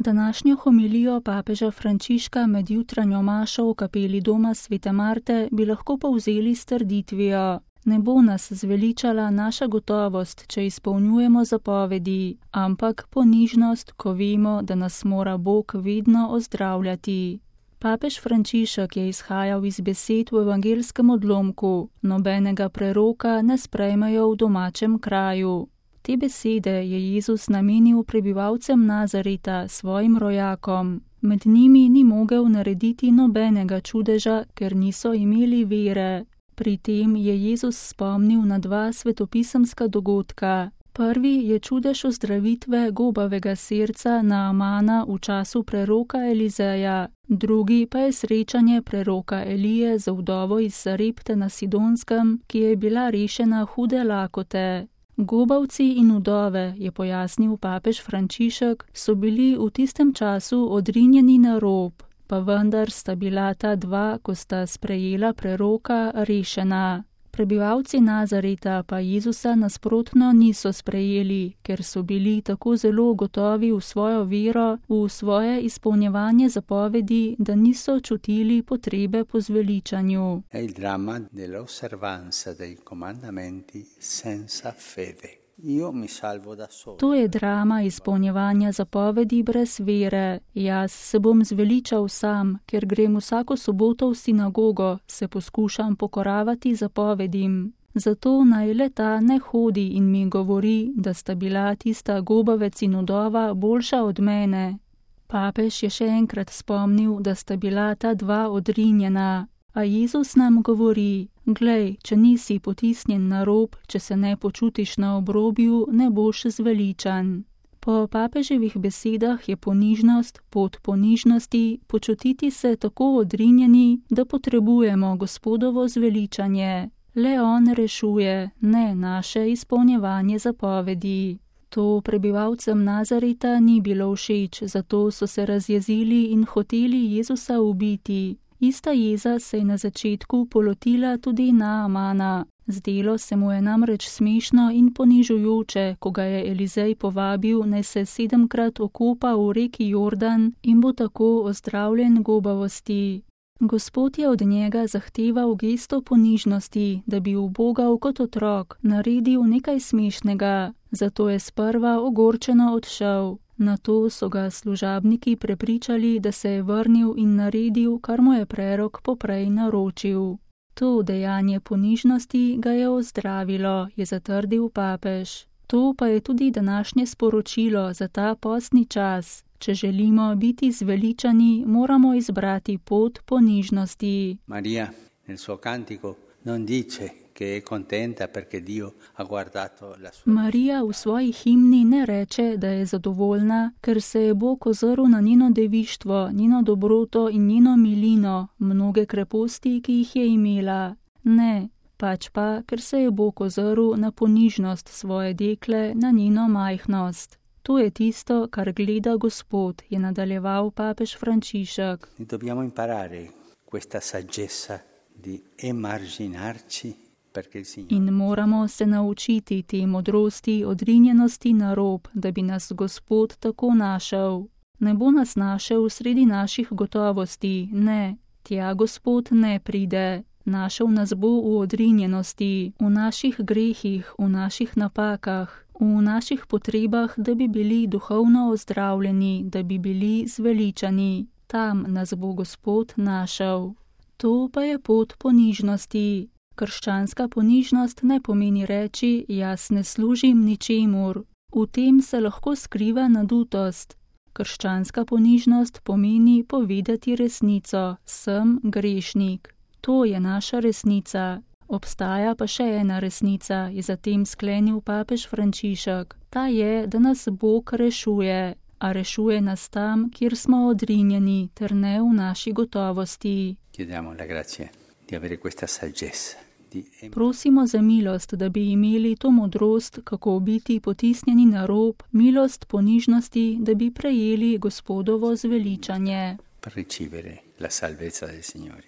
Današnjo homilijo papeža Frančiška med jutranjo mašo v kapeli doma Svete Marte bi lahko povzeli s trditvijo: ne bo nas zveličala naša gotovost, če izpolnjujemo zapovedi, ampak ponižnost, ko vemo, da nas mora Bog vedno ozdravljati. Papež Frančišek je izhajal iz besed v evangelskem odlomku: nobenega preroka ne sprejmejo v domačem kraju. Te besede je Jezus namenil prebivalcem Nazareta, svojim rojakom. Med njimi ni mogel narediti nobenega čudeža, ker niso imeli vere. Pri tem je Jezus spomnil na dva svetopisemska dogodka. Prvi je čudež ozdravitve gobavega srca Naamana v času preroka Elizeja, drugi pa je srečanje preroka Elije z vdovo iz Sarepte na Sidonskem, ki je bila rešena hude lakote. Gobavci in vdove, je pojasnil papež Frančišek, so bili v tistem času odrinjeni na rob, pa vendar sta bila ta dva, ko sta sprejela preroka, rešena. Prebivalci Nazareta pa Jezusa nasprotno niso sprejeli, ker so bili tako zelo gotovi v svojo vero, v svoje izpolnjevanje zapovedi, da niso čutili potrebe po zveličanju. È il dramma dell'osservanza dei comandamenti senza fede. Io mi salvo da solo. To je drama izpolnjevanja zapovedi brez vere. Jaz se bom zveličal sam, ker grem vsako soboto v sinagogo, se poskušam pokoravati zapovedim. Zato naj le ta ne hodi in mi govori, da sta bila tista gobavec in vdova boljša od mene. Papež je še enkrat spomnil, da sta bila ta dva odrinjena. A Jezus nam govori: glej, če nisi potisnjen na rob, če se ne počutiš na obrobju, ne boš zveličan. Po papeževih besedah je ponižnost, pot ponižnosti, počutiti se tako odrinjeni, da potrebujemo Gospodovo zveličanje. Le on rešuje, ne naše izpolnjevanje zapovedi. To prebivalcem Nazareta ni bilo všeč, zato so se razjezili in hoteli Jezusa ubiti. Ista jeza se je na začetku polotila tudi Naamana. Zdelo se mu je namreč smešno in ponižujoče, ko ga je Elizej povabil, naj se 7-krat okopa v reki Jordan in bo tako ozdravljen gobavosti. Gospod je od njega zahteval gesto ponižnosti, da bi ubogal kot otrok, naredil nekaj smešnega, zato je sprva ogorčeno odšel. Nato so ga služabniki prepričali, da se je vrnil in naredil, kar mu je prerok poprej naročil. To dejanje ponižnosti ga je ozdravilo, je zatrdil papež. To pa je tudi današnje sporočilo za ta postni čas. Če želimo biti zveličani, moramo izbrati pot ponižnosti. Maria nel suo cantico non dice che è contenta perché Dio ha guardato la sua. Marija v svoji himni ne reče, da je zadovoljna, ker se je Bog ozrl na njeno devištvo, njeno dobroto in njeno milino, mnoge kreposti, ki jih je imela. Ne, pač pa, ker se je Bog ozrl na ponižnost svoje dekle, na njeno majhnost. To je tisto, kar gleda Gospod, je nadaljeval papež Frančišek. Dobbiamo imparare questa saggezza di emarginarci. In moramo se naučiti te modrosti odrinjenosti na rob, da bi nas Gospod tako našel. Ne bo nas našel sredi naših gotovosti, ne, tja Gospod ne pride. Našel nas bo v odrinjenosti, v naših grehih, v naših napakah, v naših potrebah, da bi bili duhovno ozdravljeni, da bi bili zveličani. Tam nas bo Gospod našel. To pa je pot ponižnosti. Krščanska ponižnost ne pomeni reči: jaz ne služim ničemur. V tem se lahko skriva nadutost. Krščanska ponižnost pomeni povedati resnico: sem grešnik. To je naša resnica. Obstaja pa še ena resnica, je zatem sklenil papež Frančišek. Ta je, da nas Bog rešuje, a rešuje nas tam, kjer smo odrinjeni, ter ne v naši gotovosti. Chiediamo la grazia di avere questa saggezza. Prosimo za milost, da bi imeli to modrost, kako biti potisnjeni na rob, milost ponižnosti, da bi prejeli Gospodovo zveličanje. Per ricevere la salvezza del Signore.